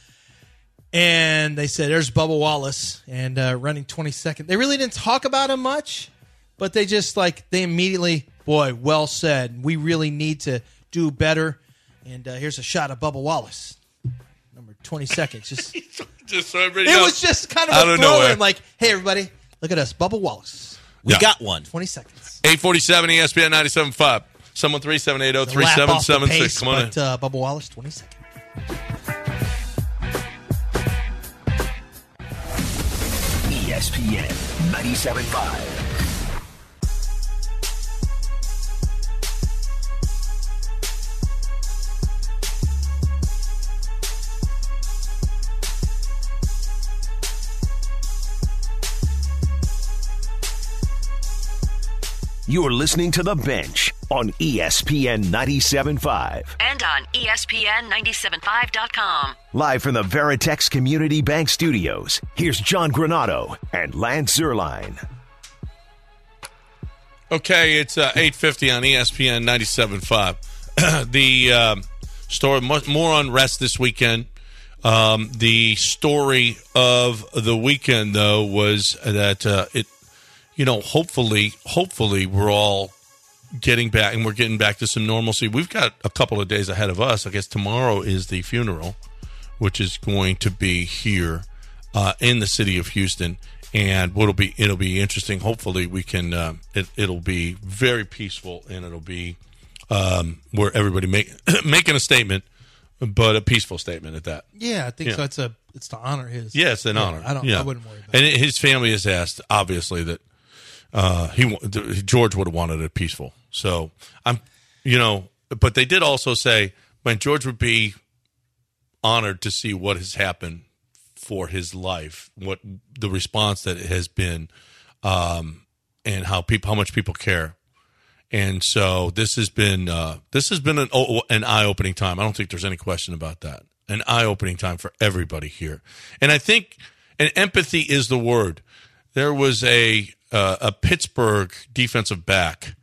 And they said, there's Bubba Wallace, and uh, running twenty-second. They really didn't talk about him much, but they just, like, they immediately, boy, well said. We really need to do better. And uh, here's a shot of Bubba Wallace, number twenty-second. Just, Just so everybody it knows. was just kind of Out a of throw nowhere. in, like, hey, everybody, look at us, Bubba Wallace, We Yeah. got one. twenty seconds. eight forty-seven E S P N ninety-seven point five. Someone three seven eight zero three seven seven six. Come on in. But, uh, Bubba Wallace, twenty seconds. E S P N ninety-seven point five. You're listening to The Bench on E S P N ninety-seven point five. And on E S P N nine seven five dot com. Live from the Veritex Community Bank Studios, here's John Granado and Lance Zerline. Okay, it's uh, eight fifty on E S P N ninety-seven point five. the um, story, much more unrest this weekend. Um, the story of the weekend, though, was that uh, it, you know, hopefully, hopefully we're all getting back and we're getting back to some normalcy. We've got a couple of days ahead of us. I guess tomorrow is the funeral, which is going to be here uh, in the city of Houston. And what'll be it'll be interesting. Hopefully, we can. Uh, it, it'll be very peaceful, and it'll be um, where everybody make making a statement, but a peaceful statement at that. Yeah, I think Yeah. so. It's a it's to honor his. Yeah, it's an Yeah, honor. I don't. Yeah. I wouldn't worry about And it. his family has asked, obviously, that uh, he wa- George would have wanted it peaceful. So I'm, you know, but they did also say, when George would be honored to see what has happened for his life, what the response that it has been, um, and how people, how much people care. And so this has been uh, this has been an oh, an eye opening time. I don't think there's any question about that. An eye opening time for everybody here. And I think, and empathy is the word. There was a uh, a Pittsburgh defensive back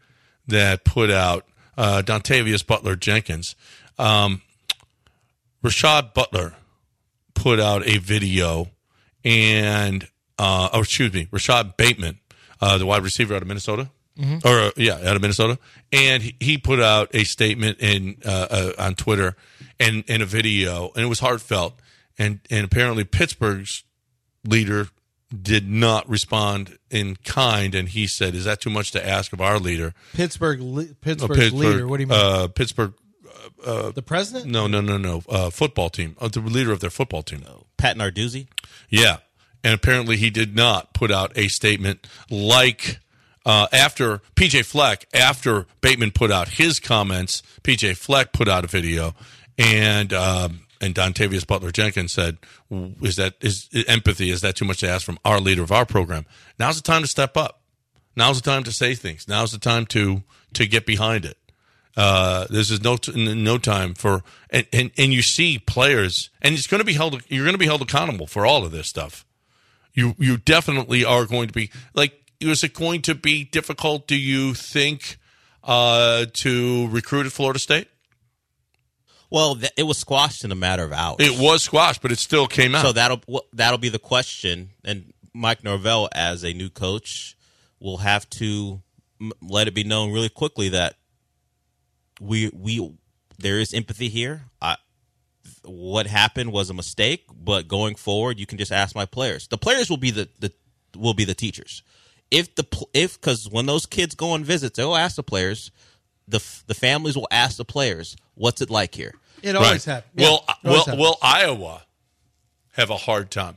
that put out uh, Dontavius Butler Jenkins. Um, Rashad Butler put out a video, and uh, oh, excuse me, Rashad Bateman, uh, the wide receiver out of Minnesota, mm-hmm. or uh, yeah, out of Minnesota, and he, he put out a statement in uh, uh, on Twitter and in a video, and it was heartfelt. And and apparently Pittsburgh's leader did not respond in kind, and he said, "Is that too much to ask of our leader?" Pittsburgh, Pittsburgh's Pittsburgh leader. What do you mean? Uh, Pittsburgh. Uh, the president? No, no, no, no. Uh, football team. Uh, the leader of their football team. Pat Narduzzi? Yeah. And apparently he did not put out a statement like uh, after P J Fleck, after Bateman put out his comments, P J Fleck put out a video, and um, and Dontavius Butler Jenkins said, "Is that is empathy? Is that too much to ask from our leader of our program?" Now's the time to step up. Now's the time to say things. Now's the time to to get behind it. Uh, this is no t- no time for and, and, and you see players, and it's going to be held. You're going to be held accountable for all of this stuff. You you definitely are going to be like. Is it going to be difficult? Do you think uh, to recruit at Florida State? Well, th- it was squashed in a matter of hours. It was squashed, but it still came out. So that'll well, that'll be the question, and Mike Norvell, as a new coach, will have to m- let it be known really quickly that. We we there is empathy here. I, what happened was a mistake, but going forward, you can just ask my players. The players will be the, the will be the teachers. If the if because when those kids go on visits, they'll ask the players. The the families will ask the players, "What's it like here?" It always right. happens. Yeah, will always will happens. will Iowa have a hard time?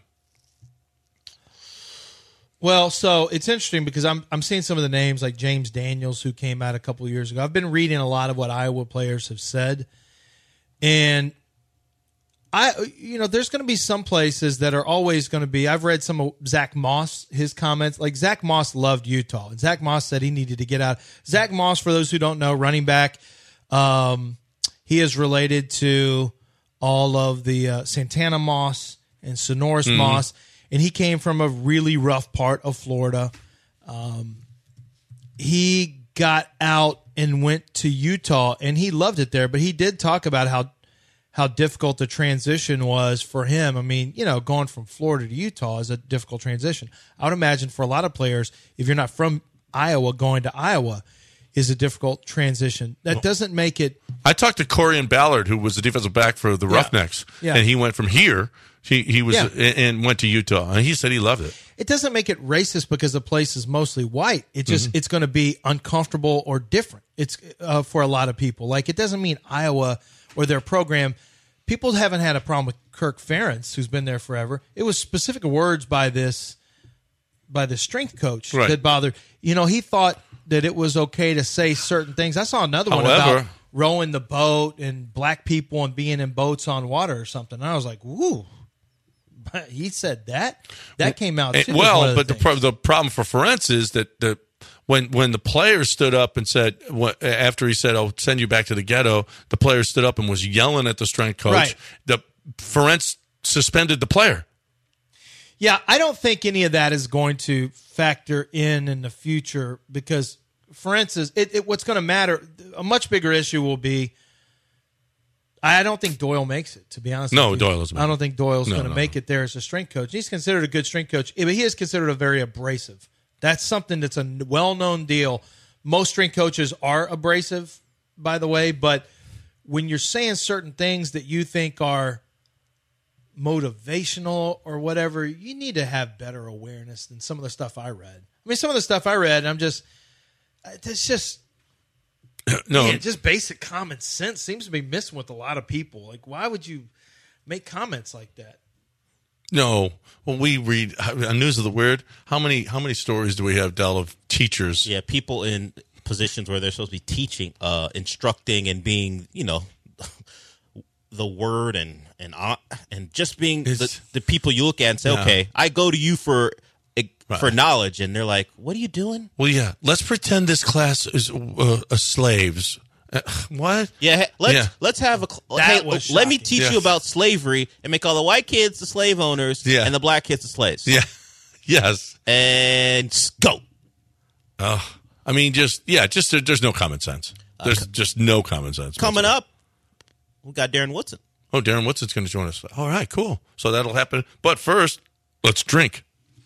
Well, so it's interesting because I'm I'm seeing some of the names like James Daniels, who came out a couple of years ago. I've been reading a lot of what Iowa players have said, and I you know there's going to be some places that are always going to be. I've read some of Zach Moss, his comments. Like Zach Moss loved Utah, and Zach Moss said he needed to get out. Zach Moss, for those who don't know, running back, um, he is related to all of the uh, Santana Moss and Sonoris mm-hmm. Moss. And he came from a really rough part of Florida. Um, he got out and went to Utah, and he loved it there. But he did talk about how how difficult the transition was for him. I mean, you know, going from Florida to Utah is a difficult transition. I would imagine for a lot of players, if you're not from Iowa, going to Iowa is a difficult transition. That doesn't make it. I talked to Corian Ballard, who was the defensive back for the Yeah. Roughnecks, Yeah. and he went from here. He he was Yeah. and went to Utah, and he said he loved it. It doesn't make it racist because the place is mostly white. It just Mm-hmm. it's going to be uncomfortable or different. It's uh, for a lot of people. Like it doesn't mean Iowa or their program. People haven't had a problem with Kirk Ferentz, who's been there forever. It was specific words by this by the strength coach Right. that bothered. You know, he thought that it was okay to say certain things. I saw another one However- about rowing the boat and black people and being in boats on water or something. And I was like, woo. He said that. That came out. And- too, was one well, of but the things. pro- the problem for Ferentz is that the when when the players stood up and said what, after he said, "I'll send you back to the ghetto," the players stood up and was yelling at the strength coach. Right. The Ferentz suspended the player. Yeah, I don't think any of that is going to factor in in the future because, for instance, it, it, what's going to matter, a much bigger issue will be, I don't think Doyle makes it, to be honest No, with you. Doyle doesn't make I don't think Doyle's No, going to no, make no. it there as a strength coach. He's considered a good strength coach, but he is considered a very abrasive. That's something that's a well-known deal. Most strength coaches are abrasive, by the way, but when you're saying certain things that you think are motivational or whatever, you need to have better awareness than some of the stuff I read. I mean, some of the stuff I read, I'm just, it's just, No, man, just basic common sense seems to be missing with a lot of people. Like, why would you make comments like that? no. When we read on News of the Weird, how many how many stories do we have, Del, of teachers? Yeah, people in positions where they're supposed to be teaching, uh, instructing, and being, you know, the word and and uh, and just being the, It's- the people you look at and say, Yeah. okay, I go to you for for Right. knowledge, and they're like, what are you doing? Well, yeah. Let's pretend this class is uh, uh, slaves. Uh, what? Yeah, he- let's Yeah. let's have a. cl- That hey, was let me shocking. teach Yeah. you about slavery and make all the white kids the slave owners, Yeah. and the black kids the slaves. Yeah. Yes. and s- go. Oh, I mean, just yeah, just there, there's no common sense. There's uh, just no common sense. Coming up, we got Darren Woodson. Oh, Darren Woodson's going to join us. All right, cool. So that'll happen. But first, let's drink.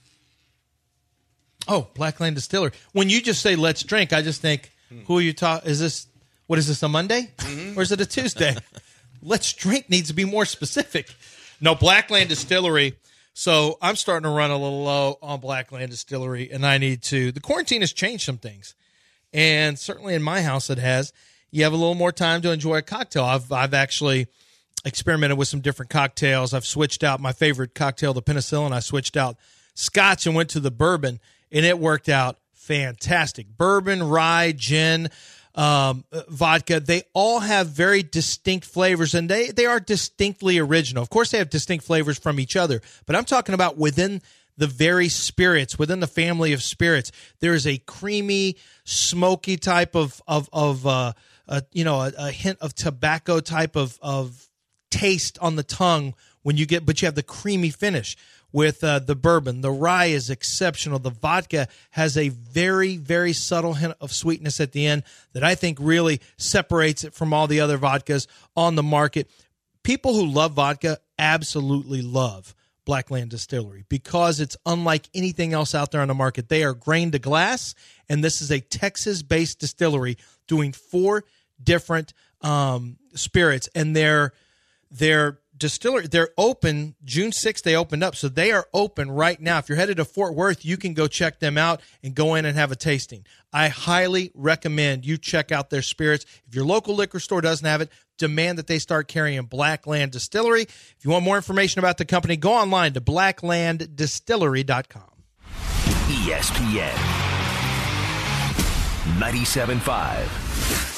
Oh, Blackland Distillery. When you just say let's drink, I just think, who are you talking? Is this, what is this, a Monday? Mm-hmm. Or is it a Tuesday? Let's drink needs to be more specific. No, Blackland Distillery. So I'm starting to run a little low on Blackland Distillery, and I need to. The quarantine has changed some things. And certainly in my house it has. You have a little more time to enjoy a cocktail. I've I've actually experimented with some different cocktails. I've switched out my favorite cocktail, the penicillin. I switched out scotch and went to the bourbon, and it worked out fantastic. Bourbon, rye, gin, um, vodka, they all have very distinct flavors, and they, they are distinctly original. Of course, they have distinct flavors from each other, but I'm talking about within the very spirits, within the family of spirits. There is a creamy, smoky type of, of, of uh, uh, you know, a, a hint of tobacco type of, of taste on the tongue when you get, but you have the creamy finish with uh, the bourbon. The rye is exceptional. The vodka has a very, very subtle hint of sweetness at the end that I think really separates it from all the other vodkas on the market. People who love vodka absolutely love Blackland Distillery because it's unlike anything else out there on the market. They are grain to glass, and this is a Texas-based distillery doing four different um, spirits, and they're they're distillery, they're open June sixth. They opened up, so they are open right now. If you're headed to Fort Worth, you can go check them out and go in and have a tasting. I highly recommend you check out their spirits. If your local liquor store doesn't have it, demand that they start carrying Blackland Distillery. If you want more information about the company, go online to blackland distillery dot com. E S P N ninety-seven point five.